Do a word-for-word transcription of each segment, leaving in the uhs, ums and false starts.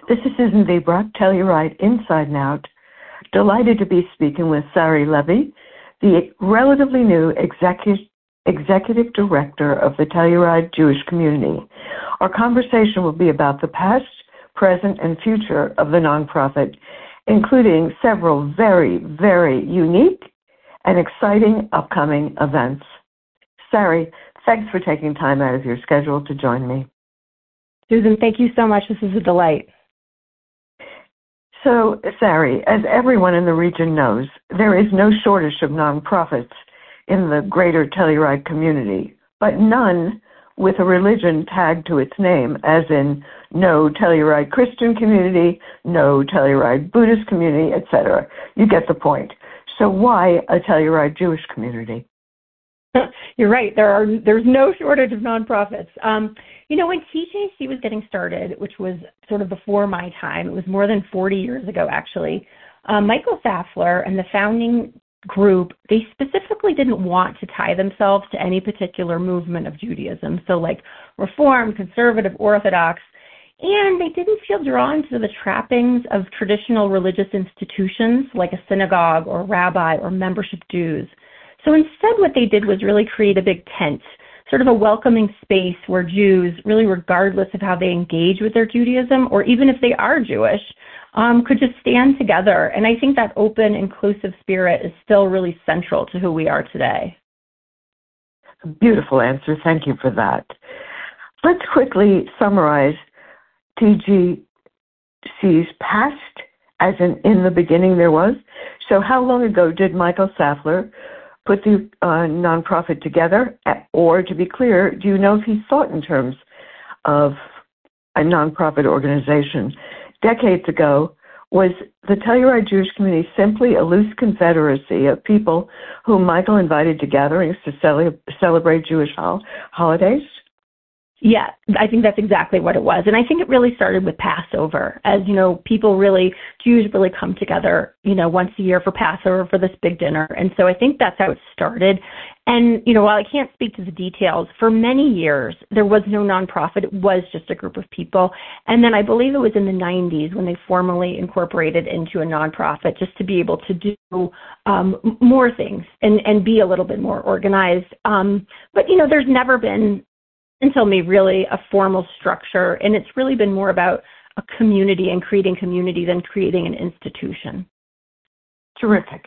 This is Susan Vibrock, Telluride Inside and Out. Delighted to be speaking with Sari Levy, the relatively new executive, executive director of the Telluride Jewish community. Our conversation will be about the past, present, and future of the nonprofit, including several very, very unique and exciting upcoming events. Sari, thanks for taking time out of your schedule to join me. Susan, thank you so much. This is a delight. So, Sari, as everyone in the region knows, there is no shortage of nonprofits in the greater Telluride community, but none with a religion tagged to its name, as in no Telluride Christian community, no Telluride Buddhist community, et cetera. You get the point. So why a Telluride Jewish community? You're right. There are there's no shortage of nonprofits. Um, you know, when T J C was getting started, which was sort of before my time, it was more than forty years ago, actually, uh, Michael Safler and the founding group, they specifically didn't want to tie themselves to any particular movement of Judaism, so like Reform, Conservative, Orthodox, and they didn't feel drawn to the trappings of traditional religious institutions like a synagogue or rabbi or membership dues. So instead what they did was really create a big tent, sort of a welcoming space where Jews, really regardless of how they engage with their Judaism, or even if they are Jewish, um, could just stand together. And I think that open, inclusive spirit is still really central to who we are today. Beautiful answer. Thank you for that. Let's quickly summarize T G C's past, as in in the beginning there was. So how long ago did Michael Safler put the uh, nonprofit together? Or, to be clear, do you know if he thought in terms of a nonprofit organization? Decades ago, was the Telluride Jewish community simply a loose confederacy of people whom Michael invited to gatherings to cele- celebrate Jewish hol- holidays? Yeah, I think that's exactly what it was. And I think it really started with Passover. As, you know, people really, Jews really come together, you know, once a year for Passover, for this big dinner. And so I think that's how it started. And, you know, while I can't speak to the details, for many years, there was no nonprofit. It was just a group of people. And then I believe it was in the nineties when they formally incorporated into a nonprofit just to be able to do um, more things and, and be a little bit more organized. Um, but, you know, there's never been until me really a formal structure, and it's really been more about a community and creating community than creating an institution. Terrific.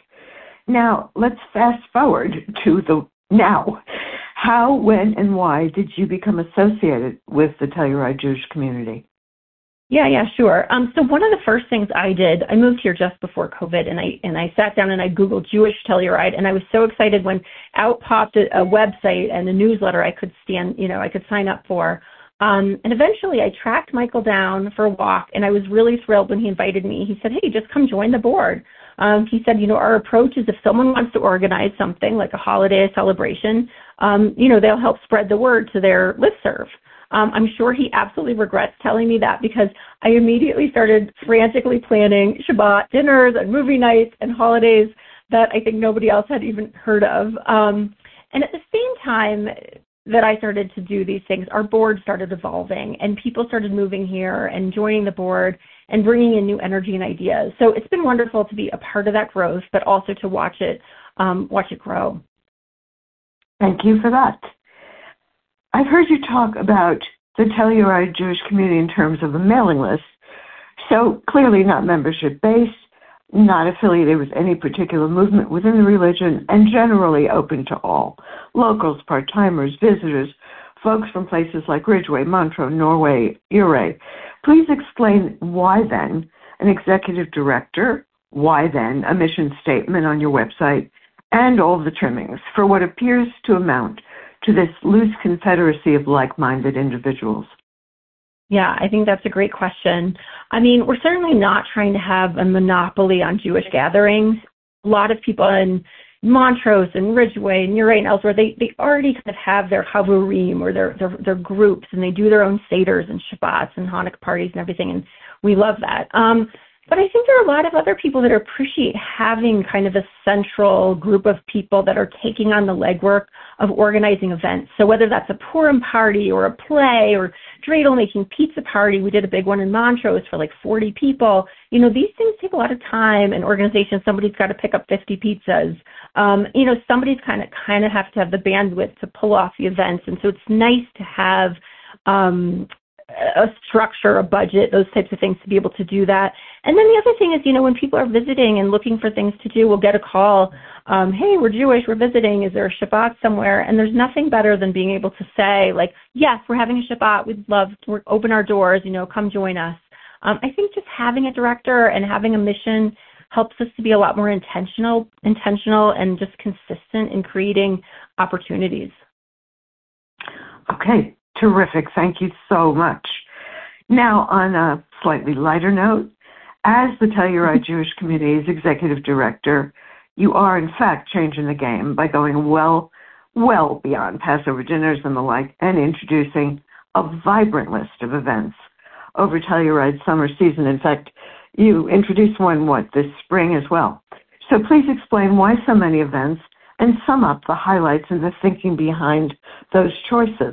Now, let's fast forward to the now. How, when, and why did you become associated with the Telluride Jewish community? Yeah, yeah, sure. Um, so one of the first things I did, I moved here just before COVID, and I and I sat down and I Googled Jewish Telluride, and I was so excited when out popped a, a website and a newsletter I could stand, you know, I could sign up for. Um, and eventually I tracked Michael down for a walk, and I was really thrilled when he invited me. He said, hey, just come join the board. Um, he said, you know, our approach is if someone wants to organize something like a holiday, a celebration, um, you know, they'll help spread the word to their listserv. Um, I'm sure he absolutely regrets telling me that because I immediately started frantically planning Shabbat dinners and movie nights and holidays that I think nobody else had even heard of. Um, and at the same time that I started to do these things, our board started evolving and people started moving here and joining the board and bringing in new energy and ideas. So it's been wonderful to be a part of that growth, but also to watch it, um, watch it grow. Thank you for that. I've heard you talk about the Telluride Jewish community in terms of a mailing list, so clearly not membership-based, not affiliated with any particular movement within the religion, and generally open to all, locals, part-timers, visitors, folks from places like Ridgeway, Montreux, Norway, Uray. Please explain why then an executive director, why then a mission statement on your website, and all the trimmings for what appears to amount to this loose confederacy of like-minded individuals? Yeah, I think that's a great question. I mean, we're certainly not trying to have a monopoly on Jewish gatherings. A lot of people in Montrose and Ridgeway and Uray and elsewhere, they, they already kind of have their havurim or their, their their groups, and they do their own seders and Shabbats and Hanukkah parties and everything, and we love that. Um, but I think there are a lot of other people that appreciate having kind of a central group of people that are taking on the legwork of organizing events. So whether that's a Purim party or a play or dreidel making pizza party, we did a big one in Montrose for like forty people. You know, these things take a lot of time and organization. Somebody's got to pick up fifty pizzas. Um, you know, somebody's kind of kind of have to have the bandwidth to pull off the events. And so it's nice to have um, a structure, a budget, those types of things to be able to do that. And then the other thing is, you know, when people are visiting and looking for things to do, we'll get a call, um, hey, we're Jewish, we're visiting, is there a Shabbat somewhere? And there's nothing better than being able to say, like, yes, we're having a Shabbat, we'd love to open our doors, you know, come join us. Um, I think just having a director and having a mission helps us to be a lot more intentional, intentional and just consistent in creating opportunities. Okay. Terrific. Thank you so much. Now, on a slightly lighter note, as the Telluride Jewish Community's executive director, you are, in fact, changing the game by going well, well beyond Passover dinners and the like and introducing a vibrant list of events over Telluride's summer season. In fact, you introduced one, what, this spring as well. So please explain why so many events and sum up the highlights and the thinking behind those choices.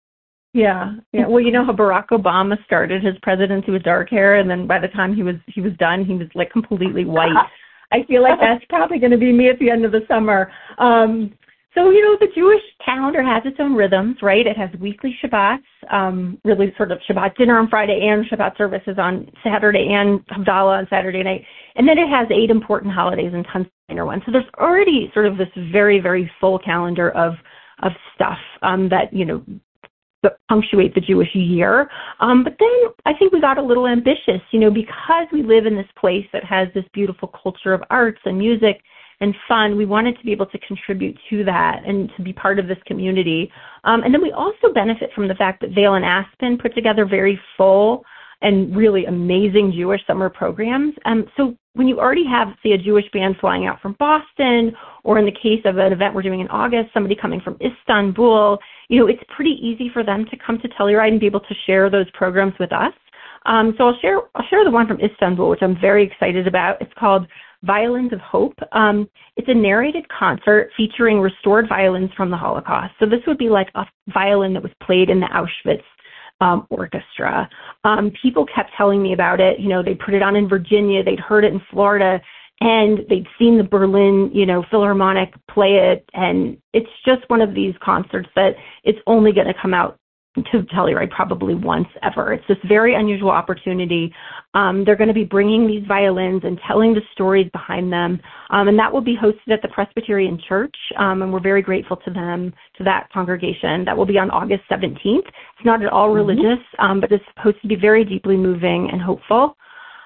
Yeah, yeah. Well, you know how Barack Obama started his presidency with dark hair, and then by the time he was he was done, he was like completely white. I feel like that's probably going to be me at the end of the summer. Um, so, you know, the Jewish calendar has its own rhythms, right? It has weekly Shabbats, um, really sort of Shabbat dinner on Friday and Shabbat services on Saturday and Havdalah on Saturday night. And then it has eight important holidays and tons of minor ones. So there's already sort of this very, very full calendar of of stuff um, that, you know, that punctuate the Jewish year. Um, but then I think we got a little ambitious, you know, because we live in this place that has this beautiful culture of arts and music and fun. We wanted to be able to contribute to that and to be part of this community. Um, and then we also benefit from the fact that Vail and Aspen put together very full and really amazing Jewish summer programs. Um, so when you already have, say, a Jewish band flying out from Boston, or in the case of an event we're doing in August, somebody coming from Istanbul, you know, it's pretty easy for them to come to Telluride and be able to share those programs with us. Um, so I'll share I'll share the one from Istanbul, which I'm very excited about. It's called Violins of Hope. Um, it's a narrated concert featuring restored violins from the Holocaust. So this would be like a violin that was played in the Auschwitz Um, orchestra. Um, people kept telling me about it. You know, they put it on in Virginia, they'd heard it in Florida, and they'd seen the Berlin, you know, Philharmonic play it. And it's just one of these concerts that it's only going to come out to Telluride probably once ever. It's this very unusual opportunity. Um, they're going to be bringing these violins and telling the stories behind them, um, and that will be hosted at the Presbyterian Church, um, and we're very grateful to them, to that congregation. That will be on August seventeenth. It's not at all mm-hmm. religious, um, but it's supposed to be very deeply moving and hopeful.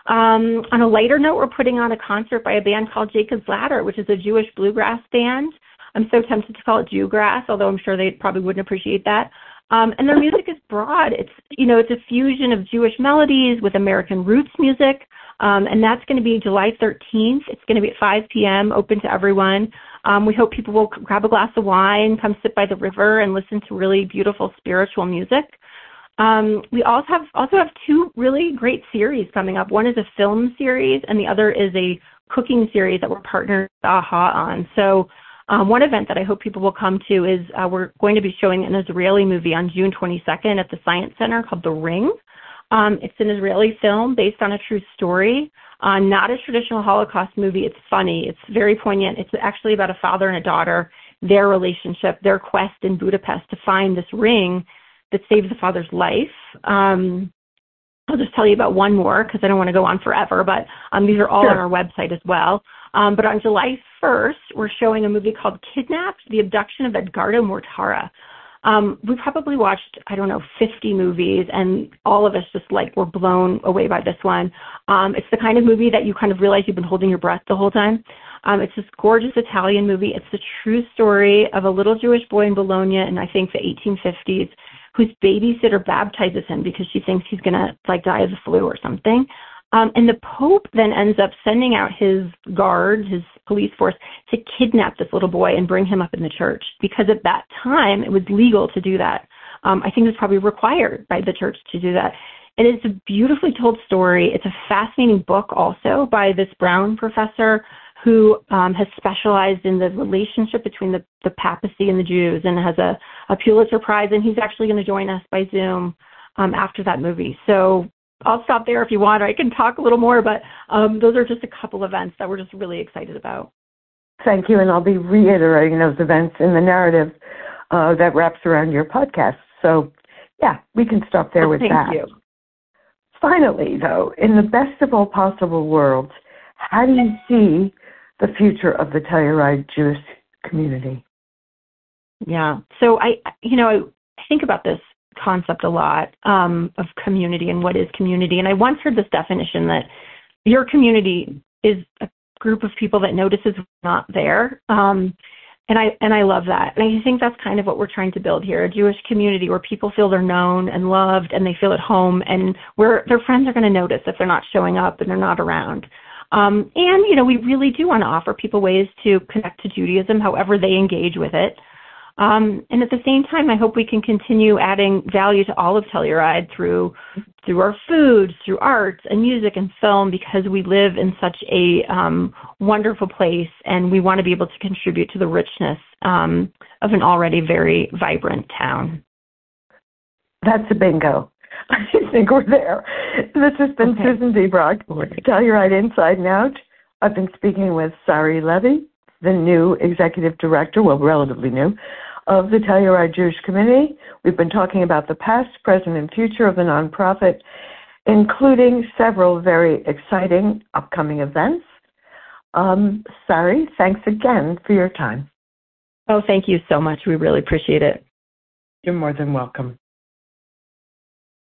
Um, on a lighter note, we're putting on a concert by a band called Jacob's Ladder, which is a Jewish bluegrass band. I'm so tempted to call it Jewgrass, although I'm sure they probably wouldn't appreciate that. Um, and their music is broad. It's, you know, it's a fusion of Jewish melodies with American roots music, um, and that's going to be July thirteenth. It's going to be at five p.m., open to everyone. Um, we hope people will grab a glass of wine, come sit by the river, and listen to really beautiful spiritual music. Um, we also have also have two really great series coming up. One is a film series, and the other is a cooking series that we're partnered with AHA on. So Um, one event that I hope people will come to is uh, we're going to be showing an Israeli movie on June twenty-second at the Science Center called The Ring. Um, it's an Israeli film based on a true story, uh, not a traditional Holocaust movie. It's funny. It's very poignant. It's actually about a father and a daughter, their relationship, their quest in Budapest to find this ring that saves the father's life. Um, I'll just tell you about one more because I don't want to go on forever, but um, these are all sure. on our website as well. Um, but on July first, we're showing a movie called Kidnapped, The Abduction of Edgardo Mortara. Um, we probably watched, I don't know, fifty movies, and all of us just like were blown away by this one. Um, it's the kind of movie that you kind of realize you've been holding your breath the whole time. Um, it's this gorgeous Italian movie. It's the true story of a little Jewish boy in Bologna in, I think, the eighteen fifties, whose babysitter baptizes him because she thinks he's going to like die of the flu or something. Um, and the Pope then ends up sending out his guards, his police force, to kidnap this little boy and bring him up in the church because at that time it was legal to do that. um, I think it's probably required by the church to do that. And it's a beautifully told story. It's a fascinating book also by this Brown professor who um, has specialized in the relationship between the, the papacy and the Jews and has a, a Pulitzer Prize, and he's actually going to join us by Zoom um, after that movie. So I'll stop there if you want, or I can talk a little more, but um, those are just a couple events that we're just really excited about. Thank you, and I'll be reiterating those events in the narrative uh, that wraps around your podcast. So, yeah, we can stop there well, with thank that. You. Finally, though, in the best of all possible worlds, how do you see the future of the Telluride Jewish community? Yeah. So I, you know, I think about this concept a lot um, of community and what is community. And I once heard this definition that your community is a group of people that notices we're not there. Um, and I and I love that. And I think that's kind of what we're trying to build here, a Jewish community where people feel they're known and loved and they feel at home, and where their friends are going to notice if they're not showing up and they're not around. Um, and, you know, we really do want to offer people ways to connect to Judaism, however they engage with it. Um, and at the same time, I hope we can continue adding value to all of Telluride through through our food, through arts and music and film, because we live in such a um, wonderful place, and we want to be able to contribute to the richness um, of an already very vibrant town. That's a bingo. I think we're there. This has been okay. Susan Debrock, Telluride Inside and Out. I've been speaking with Sari Levy, the new executive director, well, relatively new, of the Telluride Jewish Community. We've been talking about the past, present, and future of the nonprofit, including several very exciting upcoming events. Um, Sari, thanks again for your time. Oh, thank you so much. We really appreciate it. You're more than welcome.